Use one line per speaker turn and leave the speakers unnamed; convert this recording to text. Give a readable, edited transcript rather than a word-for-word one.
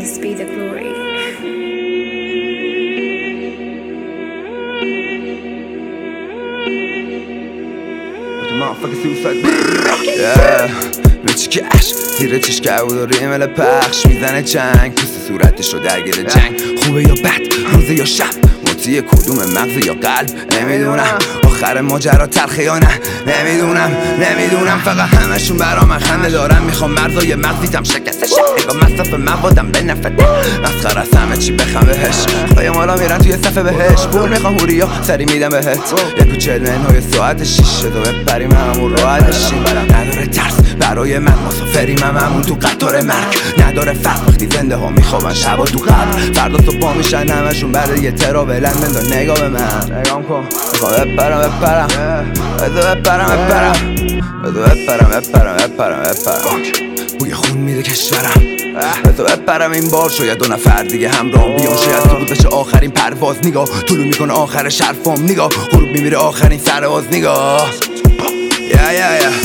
praise be the glory.
Motherfucking suicide مچی که عشق زیر چشکه بود و ریمل پخش میزنه جنگ پوست صورتش رو درگیر جنگ خوبه یا بد روزه یا شب موتی کدوم مغز یا قلب نمیدونم آخر ماجرا تلخه یا نه نمیدونم فقط همشون برا من خنده دارن میخوام مرزای مغزیتم شکسته شه نگاه مصرف موادم به نفته مسخره از همه چی بخم بهش خواهی مالا میرن توی صفحه بهش پول میخوام هوریا سری میدم بهت 1.40 منهای ساعت 6 شده بپریم همون راحت بشیم نداره ترس برای من مسافریم همون تو قطار مرگ نداره فرق وقتی زنده ها میخوابن شبا تو قبر فردا صبح پا میشن همشون بعد یه ترابلن بندار نگاه به من نگام کن میخوام بپرم بوی خون میده کشورم بذار بپرم این بار شاید 2 نفر دیگه همراهم بیان شاید تو بود بشه آخرین پرواز نگاه طلوع میکنه آخر شرفام نگاه غروب میمیره آخرین سرواز نگاه